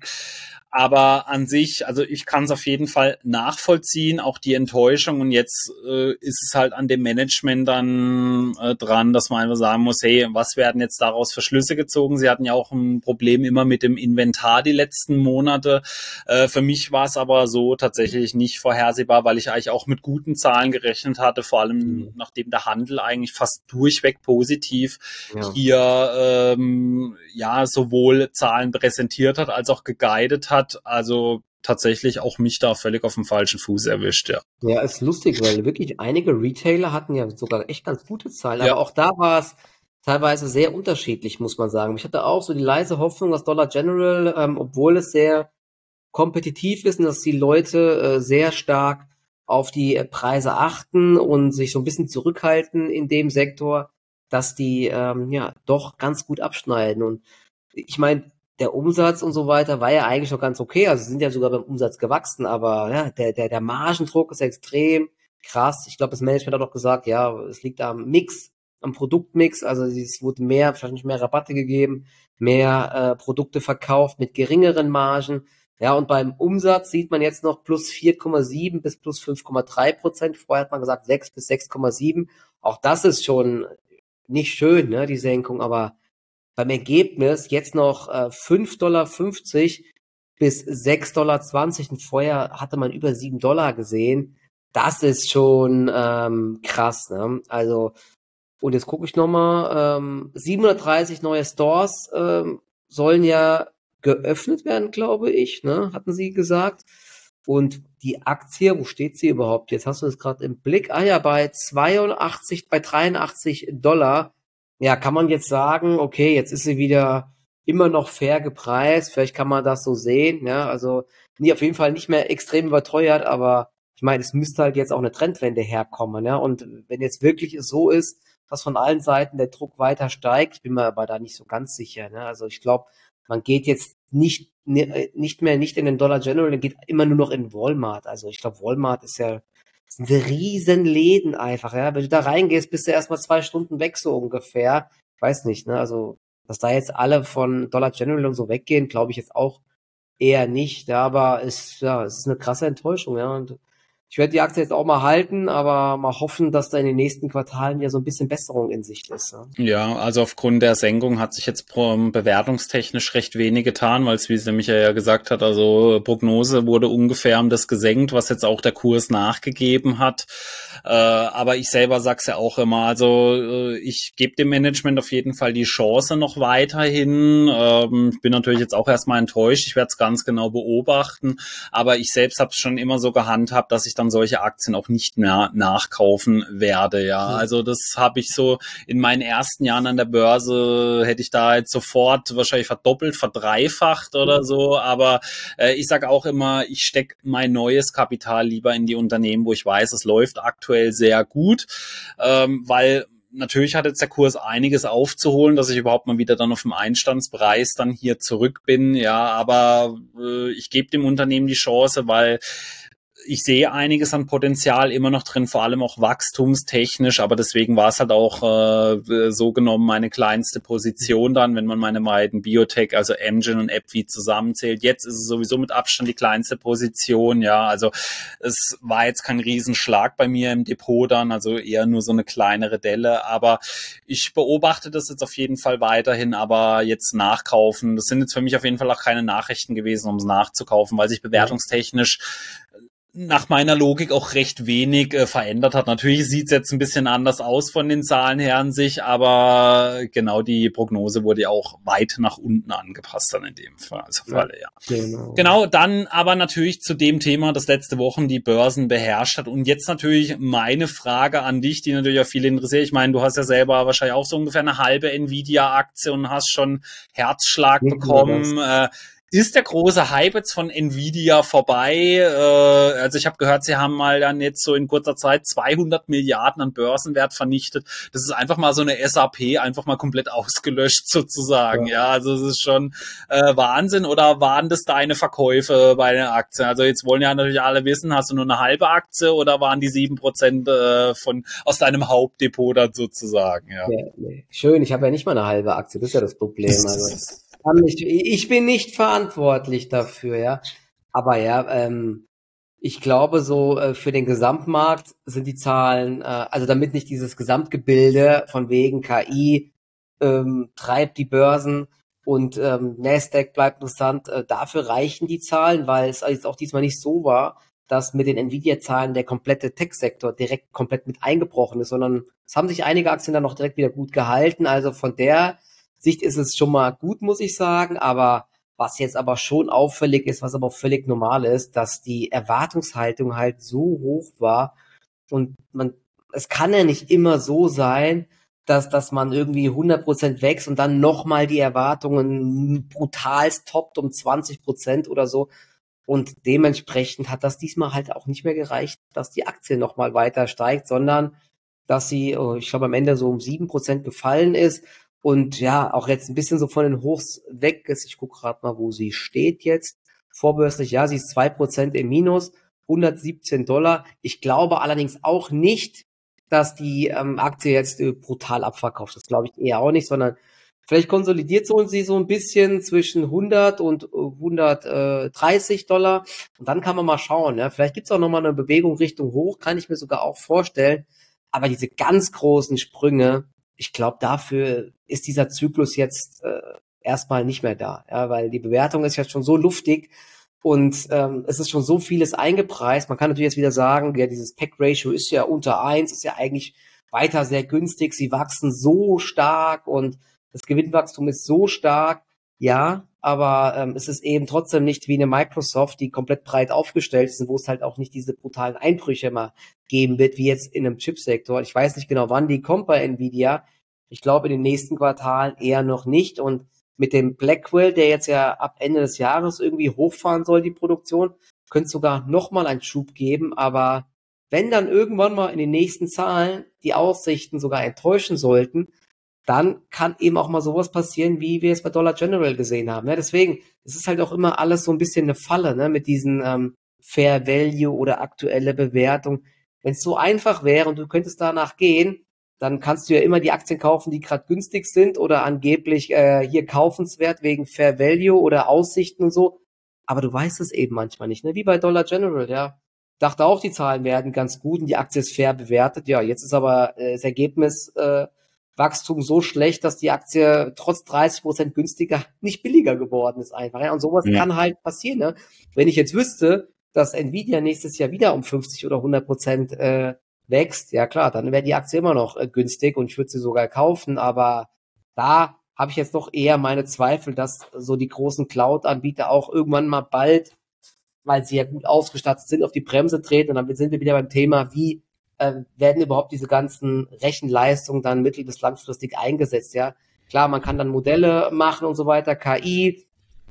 Aber an sich, also ich kann es auf jeden Fall nachvollziehen, auch die Enttäuschung. Und jetzt äh, ist es halt an dem Management dann äh, dran, dass man einfach sagen muss, hey, was werden jetzt daraus für Schlüsse gezogen? Sie hatten ja auch ein Problem immer mit dem Inventar die letzten Monate. Äh, für mich war es aber so tatsächlich nicht vorhersehbar, weil ich eigentlich auch mit guten Zahlen gerechnet hatte, vor allem Mhm. nachdem der Handel eigentlich fast durchweg positiv ja. hier ähm, ja sowohl Zahlen präsentiert hat als auch geguidet hat. Also tatsächlich auch mich da völlig auf dem falschen Fuß erwischt, ja. Ja, ist lustig, weil wirklich einige Retailer hatten ja sogar echt ganz gute Zahlen, Ja, aber auch da war es teilweise sehr unterschiedlich, muss man sagen. Ich hatte auch so die leise Hoffnung, dass Dollar General, ähm, obwohl es sehr kompetitiv ist und dass die Leute äh, sehr stark auf die äh, Preise achten und sich so ein bisschen zurückhalten in dem Sektor, dass die ähm, ja doch ganz gut abschneiden. Und ich meine, der Umsatz und so weiter war ja eigentlich noch ganz okay. Also sie sind ja sogar beim Umsatz gewachsen, aber ja, der, der, der Margendruck ist extrem krass. Ich glaube, das Management hat auch gesagt, ja, es liegt am Mix, am Produktmix. Also es wurde mehr, wahrscheinlich mehr Rabatte gegeben, mehr äh, Produkte verkauft mit geringeren Margen. Ja, und beim Umsatz sieht man jetzt noch plus vier Komma sieben bis plus fünf Komma drei Prozent. Vorher hat man gesagt sechs bis sechs Komma sieben. Auch das ist schon nicht schön, ne, die Senkung, aber beim Ergebnis jetzt noch äh, fünf Komma fünfzig Dollar bis sechs Komma zwanzig Dollar und vorher hatte man über sieben Dollar gesehen. Das ist schon ähm, krass, ne? Also, und jetzt gucke ich nochmal, ähm, siebenhundertdreißig neue Stores ähm, sollen ja geöffnet werden, glaube ich, ne? Hatten sie gesagt. Und die Aktie, wo steht sie überhaupt? Jetzt hast du es gerade im Blick. Ah ja, bei zweiundachtzig, bei dreiundachtzig Dollar. Ja, kann man jetzt sagen, okay, jetzt ist sie wieder immer noch fair gepreist. Vielleicht kann man das so sehen. Ja, also nie, auf jeden Fall nicht mehr extrem überteuert, aber ich meine, es müsste halt jetzt auch eine Trendwende herkommen. Ja, und wenn jetzt wirklich es so ist, dass von allen Seiten der Druck weiter steigt, ich bin mir aber da nicht so ganz sicher. Ne? Also ich glaube, man geht jetzt nicht nicht mehr nicht in den Dollar General, man geht immer nur noch in Walmart. Also ich glaube, Walmart ist ja das sind riesen Läden einfach, ja. Wenn du da reingehst, bist du erstmal zwei Stunden weg, so ungefähr. Ich weiß nicht, ne? Also, dass da jetzt alle von Dollar General und so weggehen, glaube ich jetzt auch eher nicht. Ja, aber es, ja, es ist eine krasse Enttäuschung, ja. Und ich werde die Aktie jetzt auch mal halten, aber mal hoffen, dass da in den nächsten Quartalen ja so ein bisschen Besserung in Sicht ist. Ja, ja, also aufgrund der Senkung hat sich jetzt bewertungstechnisch recht wenig getan, weil es, wie es der Michael ja gesagt hat, also Prognose wurde ungefähr um das gesenkt, was jetzt auch der Kurs nachgegeben hat. Äh, aber ich selber sag's ja auch immer, also äh, ich gebe dem Management auf jeden Fall die Chance noch weiterhin. Ähm, ich bin natürlich jetzt auch erstmal enttäuscht, ich werde es ganz genau beobachten, aber ich selbst habe es schon immer so gehandhabt, dass ich dann solche Aktien auch nicht mehr nachkaufen werde. Ja, also das habe ich so in meinen ersten Jahren an der Börse, hätte ich da jetzt sofort wahrscheinlich verdoppelt, verdreifacht oder so. Aber äh, ich sage auch immer, ich stecke mein neues Kapital lieber in die Unternehmen, wo ich weiß, es läuft aktuell sehr gut, ähm, weil natürlich hat jetzt der Kurs einiges aufzuholen, dass ich überhaupt mal wieder dann auf dem Einstandspreis dann hier zurück bin. Ja, aber äh, ich gebe dem Unternehmen die Chance, weil ich sehe einiges an Potenzial immer noch drin, vor allem auch wachstumstechnisch, aber deswegen war es halt auch äh, so genommen meine kleinste Position dann, wenn man meine beiden Biotech, also Amgen und AbbVie zusammenzählt. Jetzt ist es sowieso mit Abstand die kleinste Position, ja, also es war jetzt kein Riesenschlag bei mir im Depot dann, also eher nur so eine kleinere Delle, aber ich beobachte das jetzt auf jeden Fall weiterhin, aber jetzt nachkaufen, das sind jetzt für mich auf jeden Fall auch keine Nachrichten gewesen, um es nachzukaufen, weil sich bewertungstechnisch nach meiner Logik auch recht wenig äh, verändert hat. Natürlich sieht es jetzt ein bisschen anders aus von den Zahlen her an sich, aber genau die Prognose wurde ja auch weit nach unten angepasst dann in dem Fall. Also Ja, Falle, ja. genau. Genau, dann aber natürlich zu dem Thema, das letzte Wochen die Börsen beherrscht hat. Und jetzt natürlich meine Frage an dich, die natürlich auch viele interessiert. Ich meine, du hast ja selber wahrscheinlich auch so ungefähr eine halbe Nvidia-Aktie und hast schon Herzschlag Nicht nur das. bekommen. Äh, Ist der große Hype jetzt von Nvidia vorbei? Äh, also ich habe gehört, sie haben mal dann jetzt so in kurzer Zeit zweihundert Milliarden an Börsenwert vernichtet. Das ist einfach mal so eine S A P einfach mal komplett ausgelöscht sozusagen. Ja, ja also es ist schon äh, Wahnsinn. Oder waren das deine Verkäufe bei den Aktien? Also jetzt wollen ja natürlich alle wissen, hast du nur eine halbe Aktie oder waren die sieben Prozent äh, von aus deinem Hauptdepot dann sozusagen? Ja. Ja, nee. Schön, ich habe ja nicht mal eine halbe Aktie, das ist ja das Problem. Also ich bin nicht verantwortlich dafür, ja. Aber ja, ähm, ich glaube so äh, für den Gesamtmarkt sind die Zahlen, äh, also damit nicht dieses Gesamtgebilde von wegen K I ähm, treibt die Börsen und ähm, Nasdaq bleibt interessant, äh, dafür reichen die Zahlen, weil es jetzt auch diesmal nicht so war, dass mit den Nvidia-Zahlen der komplette Tech-Sektor direkt komplett mit eingebrochen ist, sondern es haben sich einige Aktien dann noch direkt wieder gut gehalten. Also von der Sicht ist es schon mal gut, muss ich sagen, aber was jetzt aber schon auffällig ist, was aber auch völlig normal ist, dass die Erwartungshaltung halt so hoch war und man, es kann ja nicht immer so sein, dass, dass man irgendwie hundert Prozent wächst und dann nochmal die Erwartungen brutalst toppt um zwanzig Prozent oder so. Und dementsprechend hat das diesmal halt auch nicht mehr gereicht, dass die Aktie nochmal weiter steigt, sondern dass sie, ich glaube, am Ende so um sieben Prozent gefallen ist. Und ja, auch jetzt ein bisschen so von den Hochs weg ist. Ich gucke gerade mal, wo sie steht jetzt. Vorbörslich, ja, sie ist zwei Prozent im Minus, hundertsiebzehn Dollar. Ich glaube allerdings auch nicht, dass die ähm, Aktie jetzt äh, brutal abverkauft. Das glaube ich eher auch nicht, sondern vielleicht konsolidiert sie so ein bisschen zwischen hundert und hundertdreißig Dollar. Und dann kann man mal schauen. Ja. Vielleicht gibt es auch nochmal eine Bewegung Richtung hoch, kann ich mir sogar auch vorstellen. Aber diese ganz großen Sprünge, ich glaube, dafür ist dieser Zyklus jetzt äh, erstmal nicht mehr da, ja, weil die Bewertung ist ja schon so luftig und ähm, es ist schon so vieles eingepreist. Man kann natürlich jetzt wieder sagen, ja, dieses P/E-Ratio ist ja unter eins, ist ja eigentlich weiter sehr günstig. Sie wachsen so stark und das Gewinnwachstum ist so stark, ja, aber ähm, es ist eben trotzdem nicht wie eine Microsoft, die komplett breit aufgestellt ist, wo es halt auch nicht diese brutalen Einbrüche mal geben wird, wie jetzt in einem Chipsektor. Ich weiß nicht genau, wann die kommt bei Nvidia. Ich glaube, in den nächsten Quartalen eher noch nicht. Und mit dem Blackwell, der jetzt ja ab Ende des Jahres irgendwie hochfahren soll, die Produktion, könnte es sogar nochmal einen Schub geben. Aber wenn dann irgendwann mal in den nächsten Zahlen die Aussichten sogar enttäuschen sollten, dann kann eben auch mal sowas passieren, wie wir es bei Dollar General gesehen haben. Ja, deswegen, es ist halt auch immer alles so ein bisschen eine Falle, ne, mit diesen ähm, Fair Value oder aktuelle Bewertung. Wenn es so einfach wäre und du könntest danach gehen, dann kannst du ja immer die Aktien kaufen, die gerade günstig sind oder angeblich äh, hier kaufenswert wegen Fair Value oder Aussichten und so. Aber du weißt es eben manchmal nicht, ne? Wie bei Dollar General, ja. Dachte auch, die Zahlen werden ganz gut und die Aktie ist fair bewertet. Ja, jetzt ist aber äh, das Ergebnis äh, Wachstum so schlecht, dass die Aktie trotz dreißig Prozent günstiger nicht billiger geworden ist einfach. Ja? Und sowas ja. kann halt passieren. Ne? Wenn ich jetzt wüsste, dass Nvidia nächstes Jahr wieder um fünfzig oder hundert Prozent äh, wächst, ja klar, dann wäre die Aktie immer noch äh, günstig und ich würde sie sogar kaufen. Aber da habe ich jetzt doch eher meine Zweifel, dass so die großen Cloud-Anbieter auch irgendwann mal bald, weil sie ja gut ausgestattet sind, auf die Bremse treten. Und dann sind wir wieder beim Thema, wie äh, werden überhaupt diese ganzen Rechenleistungen dann mittel- bis langfristig eingesetzt. Ja, klar, man kann dann Modelle machen und so weiter, K I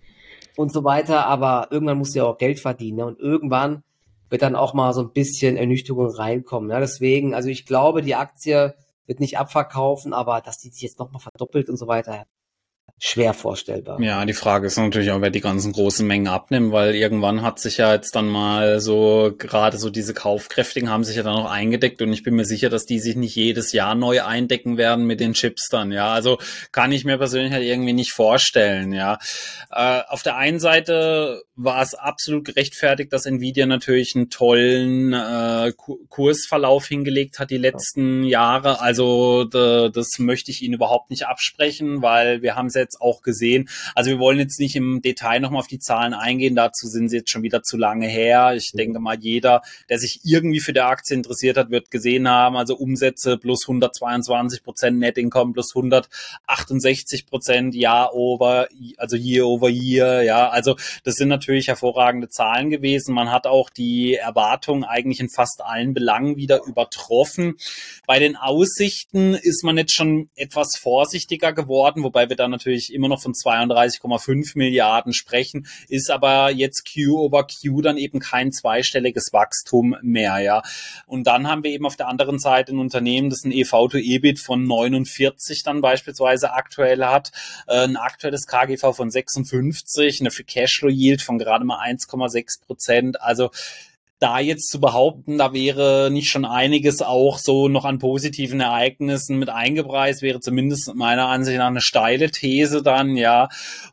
und so weiter, aber irgendwann muss ja auch Geld verdienen. Ne? Und irgendwann wird dann auch mal so ein bisschen Ernüchterung reinkommen. Ne? Deswegen, also ich glaube, die Aktie wird nicht abverkaufen, aber dass die sich jetzt nochmal verdoppelt und so weiter, schwer vorstellbar. Ja, die Frage ist natürlich auch, wer die ganzen großen Mengen abnimmt, weil irgendwann hat sich ja jetzt dann mal so, gerade so diese Kaufkräftigen haben sich ja dann auch eingedeckt und ich bin mir sicher, dass die sich nicht jedes Jahr neu eindecken werden mit den Chips dann, ja. Also kann ich mir persönlich halt irgendwie nicht vorstellen, ja. Äh, auf der einen Seite war es absolut gerechtfertigt, dass Nvidia natürlich einen tollen äh, Kursverlauf hingelegt hat die letzten Jahre. Also de, das möchte ich Ihnen überhaupt nicht absprechen, weil wir haben es jetzt auch gesehen. Also wir wollen jetzt nicht im Detail nochmal auf die Zahlen eingehen, dazu sind sie jetzt schon wieder zu lange her. Ich denke mal, jeder, der sich irgendwie für die Aktie interessiert hat, wird gesehen haben, also Umsätze plus hundertzweiundzwanzig Prozent, Net Income plus hundertachtundsechzig Prozent, Jahr over, also Year over Year, ja, also das sind natürlich hervorragende Zahlen gewesen. Man hat auch die Erwartungen eigentlich in fast allen Belangen wieder übertroffen. Bei den Aussichten ist man jetzt schon etwas vorsichtiger geworden, wobei wir da natürlich immer noch von zweiunddreißig Komma fünf Milliarden sprechen, ist aber jetzt Q over Q dann eben kein zweistelliges Wachstum mehr, ja. Und dann haben wir eben auf der anderen Seite ein Unternehmen, das ein E V to E B I T von neunundvierzig dann beispielsweise aktuell hat, ein aktuelles K G V von sechsundfünfzig, eine Free Cashflow Yield von gerade mal eins Komma sechs Prozent, also da jetzt zu behaupten, da wäre nicht schon einiges auch so noch an positiven Ereignissen mit eingepreist, wäre zumindest meiner Ansicht nach eine steile These dann, ja.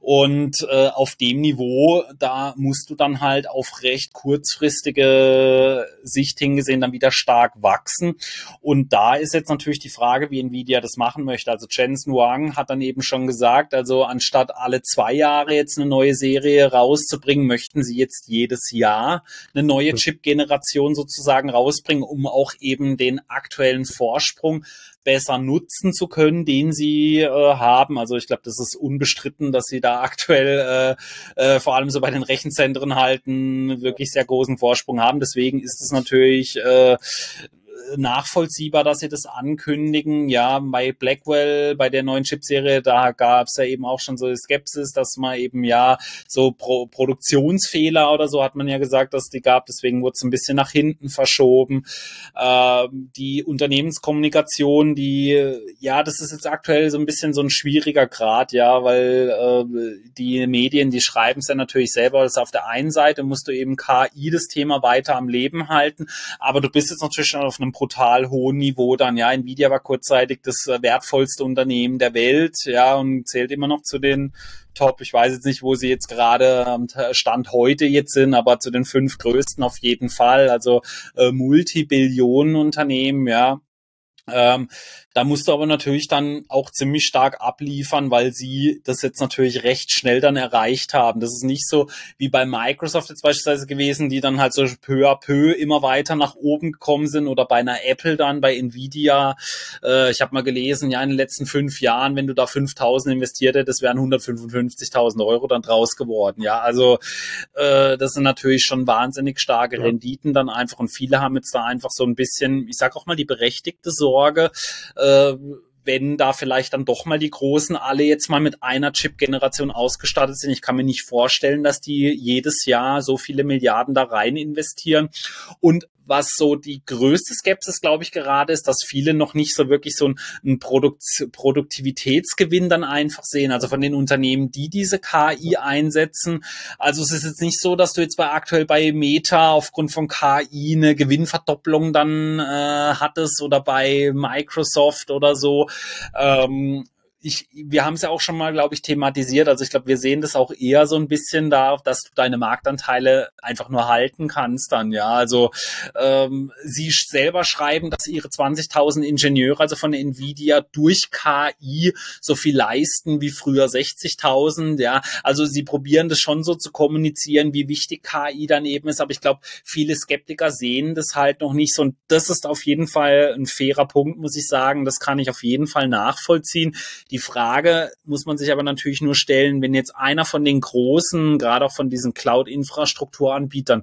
Und äh, auf dem Niveau, da musst du dann halt auf recht kurzfristige Sicht hingesehen dann wieder stark wachsen. Und da ist jetzt natürlich die Frage, wie Nvidia das machen möchte. Also Jensen Huang hat dann eben schon gesagt, also anstatt alle zwei Jahre jetzt eine neue Serie rauszubringen, möchten sie jetzt jedes Jahr eine neue Chip Generation sozusagen rausbringen, um auch eben den aktuellen Vorsprung besser nutzen zu können, den sie äh, haben. Also ich glaube, das ist unbestritten, dass sie da aktuell äh, äh, vor allem so bei den Rechenzentren halt einen wirklich sehr großen Vorsprung haben. Deswegen ist es natürlich äh, nachvollziehbar, dass sie das ankündigen. Ja, bei Blackwell, bei der neuen Chipserie, da gab es ja eben auch schon so Skepsis, dass man eben ja so Pro- Produktionsfehler oder so hat man ja gesagt, dass die gab. Deswegen wurde es ein bisschen nach hinten verschoben. Äh, die Unternehmenskommunikation, die, ja, das ist jetzt aktuell so ein bisschen so ein schwieriger Grad, ja, weil äh, die Medien, die schreiben es ja natürlich selber. Das ist auf der einen Seite musst du eben K I das Thema weiter am Leben halten, aber du bist jetzt natürlich schon auf einem brutal hohen Niveau dann, ja. Nvidia war kurzzeitig das wertvollste Unternehmen der Welt, ja, und zählt immer noch zu den Top, ich weiß jetzt nicht, wo sie jetzt gerade am Stand heute jetzt sind, aber zu den fünf größten auf jeden Fall, also äh, Multibillionen-Unternehmen, ja. Ähm, da musst du aber natürlich dann auch ziemlich stark abliefern, weil sie das jetzt natürlich recht schnell dann erreicht haben. Das ist nicht so wie bei Microsoft jetzt beispielsweise gewesen, die dann halt so peu à peu immer weiter nach oben gekommen sind, oder bei einer Apple dann, bei Nvidia. Äh, ich habe mal gelesen, ja, in den letzten fünf Jahren, wenn du da fünftausend investiert hättest, wären hundertfünfundfünfzigtausend Euro dann draus geworden. Ja, also äh, das sind natürlich schon wahnsinnig starke ja. Renditen dann einfach, und viele haben jetzt da einfach so ein bisschen, ich sag auch mal, die berechtigte Sorge, äh, wenn da vielleicht dann doch mal die Großen alle jetzt mal mit einer Chip-Generation ausgestattet sind. Ich kann mir nicht vorstellen, dass die jedes Jahr so viele Milliarden da rein investieren. Und was so die größte Skepsis, glaube ich, gerade ist, dass viele noch nicht so wirklich so einen, einen Produkt- Produktivitätsgewinn dann einfach sehen, also von den Unternehmen, die diese K I einsetzen. Also es ist jetzt nicht so, dass du jetzt bei aktuell bei Meta aufgrund von K I eine Gewinnverdopplung dann äh, hattest, oder bei Microsoft oder so. Ähm, Ich, wir haben es ja auch schon mal, glaube ich, thematisiert. Also ich glaube, wir sehen das auch eher so ein bisschen da, dass du deine Marktanteile einfach nur halten kannst dann, ja. Also ähm, sie selber schreiben, dass ihre zwanzigtausend Ingenieure, also von Nvidia, durch K I so viel leisten wie früher sechzigtausend, ja. Also sie probieren das schon so zu kommunizieren, wie wichtig K I dann eben ist. Aber ich glaube, viele Skeptiker sehen das halt noch nicht so. Und das ist auf jeden Fall ein fairer Punkt, muss ich sagen. Das kann ich auf jeden Fall nachvollziehen. Die Frage muss man sich aber natürlich nur stellen, wenn jetzt einer von den großen, gerade auch von diesen Cloud-Infrastrukturanbietern,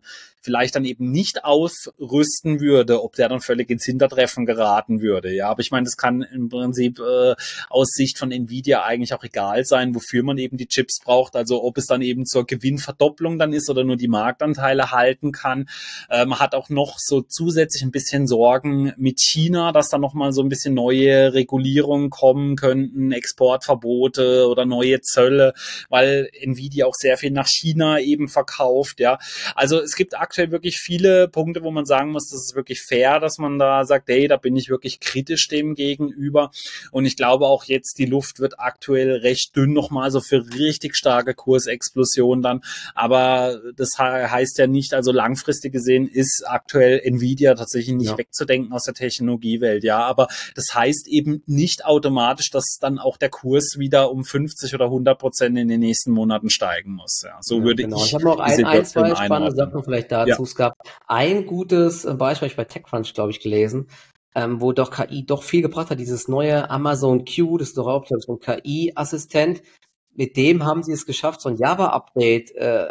vielleicht dann eben nicht ausrüsten würde, ob der dann völlig ins Hintertreffen geraten würde. Ja, aber ich meine, das kann im Prinzip äh, aus Sicht von Nvidia eigentlich auch egal sein, wofür man eben die Chips braucht. Also ob es dann eben zur Gewinnverdopplung dann ist oder nur die Marktanteile halten kann. Äh, man hat auch noch so zusätzlich ein bisschen Sorgen mit China, dass da nochmal so ein bisschen neue Regulierungen kommen könnten, Exportverbote oder neue Zölle, weil Nvidia auch sehr viel nach China eben verkauft, ja. Also es gibt aktuell wirklich viele Punkte, wo man sagen muss, das ist wirklich fair, dass man da sagt, hey, da bin ich wirklich kritisch dem gegenüber. Und ich glaube auch jetzt, die Luft wird aktuell recht dünn nochmal so für richtig starke Kursexplosionen dann. Aber das heißt ja nicht, also langfristig gesehen ist aktuell Nvidia tatsächlich nicht ja. wegzudenken aus der Technologiewelt, ja. Aber das heißt eben nicht automatisch, dass dann auch der Kurs wieder um fünfzig oder hundert Prozent in den nächsten Monaten steigen muss. Ja. So ja, würde genau. ich Ich habe noch ein, ein zwei spannende Sachen vielleicht dazu. Ja. Es gab ein gutes Beispiel, ich bei TechCrunch, glaube ich, gelesen, ähm, wo doch K I doch viel gebracht hat. Dieses neue Amazon Q, das ist doch auch so ein K I-Assistent. Mit dem haben sie es geschafft, so ein Java-Update äh,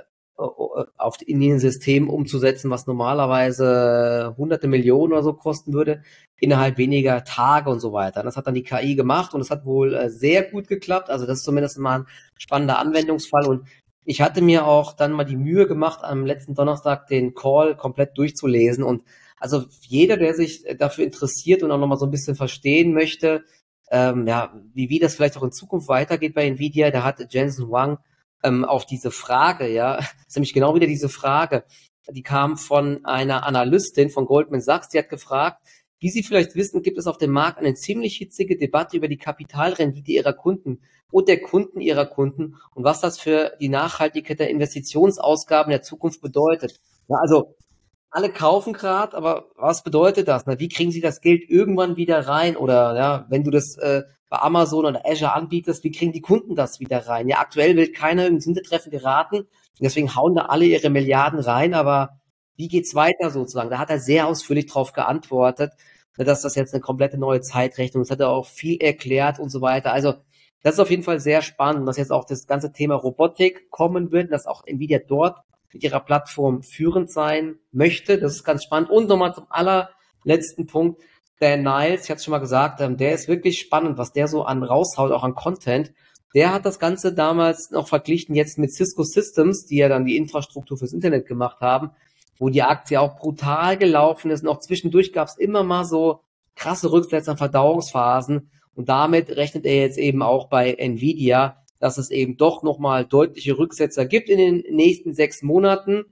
auf in den System umzusetzen, was normalerweise hunderte Millionen oder so kosten würde, innerhalb weniger Tage und so weiter. Das hat dann die K I gemacht und es hat wohl äh, sehr gut geklappt. Also das ist zumindest mal ein spannender Anwendungsfall und ich hatte mir auch dann mal die Mühe gemacht, am letzten Donnerstag den Call komplett durchzulesen und also jeder, der sich dafür interessiert und auch nochmal so ein bisschen verstehen möchte, ähm, ja, wie, wie das vielleicht auch in Zukunft weitergeht bei Nvidia, da hat Jensen Huang ähm, auf diese Frage, ja, ist nämlich genau wieder diese Frage, die kam von einer Analystin von Goldman Sachs, die hat gefragt, wie Sie vielleicht wissen, gibt es auf dem Markt eine ziemlich hitzige Debatte über die Kapitalrendite Ihrer Kunden und der Kunden Ihrer Kunden und was das für die Nachhaltigkeit der Investitionsausgaben der Zukunft bedeutet. Ja, also alle kaufen gerade, aber was bedeutet das? Na, wie kriegen sie das Geld irgendwann wieder rein? Oder ja, wenn du das äh, bei Amazon oder Azure anbietest, wie kriegen die Kunden das wieder rein? Ja, aktuell will keiner ins Hintertreffen geraten, deswegen hauen da alle ihre Milliarden rein, aber wie geht's weiter sozusagen? Da hat er sehr ausführlich drauf geantwortet, dass das jetzt eine komplette neue Zeitrechnung ist, hat er auch viel erklärt und so weiter. Also das ist auf jeden Fall sehr spannend, dass jetzt auch das ganze Thema Robotik kommen wird, dass auch Nvidia dort mit ihrer Plattform führend sein möchte. Das ist ganz spannend. Und nochmal zum allerletzten Punkt, der Niles, ich hatte es schon mal gesagt, der ist wirklich spannend, was der so an raushaut, auch an Content. Der hat das Ganze damals noch verglichen jetzt mit Cisco Systems, die ja dann die Infrastruktur fürs Internet gemacht haben, wo die Aktie auch brutal gelaufen ist. Und auch zwischendurch gab es immer mal so krasse Rücksätze an Verdauungsphasen. Und damit rechnet er jetzt eben auch bei Nvidia, dass es eben doch nochmal deutliche Rücksetzer gibt in den nächsten sechs Monaten.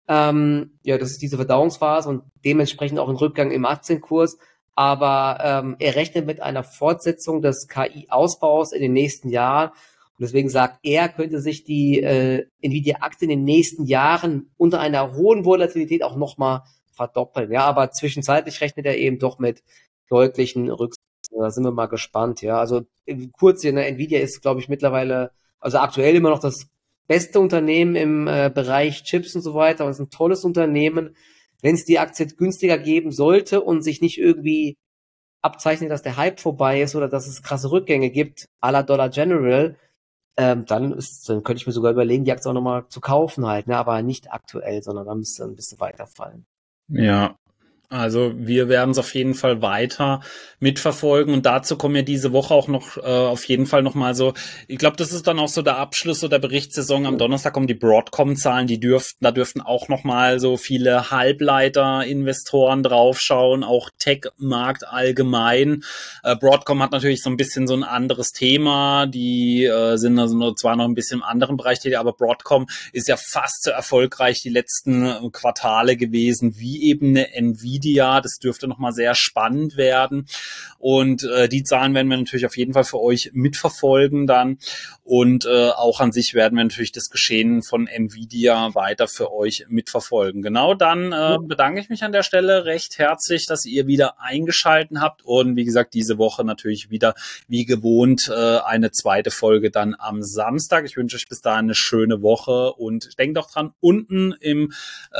Ähm, ja, das ist diese Verdauungsphase und dementsprechend auch ein Rückgang im Aktienkurs. Aber ähm, er rechnet mit einer Fortsetzung des K I-Ausbaus in den nächsten Jahren. Und deswegen sagt er, könnte sich die äh, Nvidia-Aktie in den nächsten Jahren unter einer hohen Volatilität auch nochmal verdoppeln. Ja, aber zwischenzeitlich rechnet er eben doch mit deutlichen Rücksetzern. Da sind wir mal gespannt, ja. Also kurz, ne, Nvidia ist, glaube ich, mittlerweile, also aktuell immer noch das beste Unternehmen im äh, Bereich Chips und so weiter und ist ein tolles Unternehmen. Wenn es die Aktie günstiger geben sollte und sich nicht irgendwie abzeichnet, dass der Hype vorbei ist oder dass es krasse Rückgänge gibt, à la Dollar General, ähm, dann, ist, dann könnte ich mir sogar überlegen, die Aktie auch nochmal zu kaufen halt, ne, aber nicht aktuell, sondern dann müsste ein bisschen weiterfallen. Ja. Also wir werden es auf jeden Fall weiter mitverfolgen und dazu kommen ja diese Woche auch noch äh, auf jeden Fall noch mal so, ich glaube, das ist dann auch so der Abschluss so der Berichtssaison. Am Donnerstag kommen die Broadcom-Zahlen, die dürften, da dürften auch noch mal so viele Halbleiter-Investoren draufschauen, auch Tech-Markt allgemein. Äh, Broadcom hat natürlich so ein bisschen so ein anderes Thema, die äh, sind also zwar noch ein bisschen im anderen Bereich tätig, aber Broadcom ist ja fast so erfolgreich die letzten Quartale gewesen, wie eben eine Nvidia. Das dürfte nochmal sehr spannend werden und äh, die Zahlen werden wir natürlich auf jeden Fall für euch mitverfolgen dann und äh, auch an sich werden wir natürlich das Geschehen von Nvidia weiter für euch mitverfolgen. Genau, dann äh, bedanke ich mich an der Stelle recht herzlich, dass ihr wieder eingeschalten habt und wie gesagt, diese Woche natürlich wieder wie gewohnt äh, eine zweite Folge dann am Samstag. Ich wünsche euch bis dahin eine schöne Woche und denkt doch dran, unten im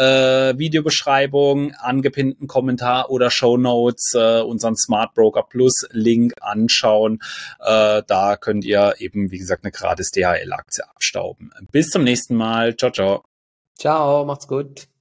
äh, Videobeschreibung angepinnten Kommentar oder Shownotes äh, unseren Smart Broker Plus Link anschauen. Äh, da könnt ihr eben, wie gesagt, eine gratis D H L-Aktie abstauben. Bis zum nächsten Mal. Ciao, ciao. Ciao, macht's gut.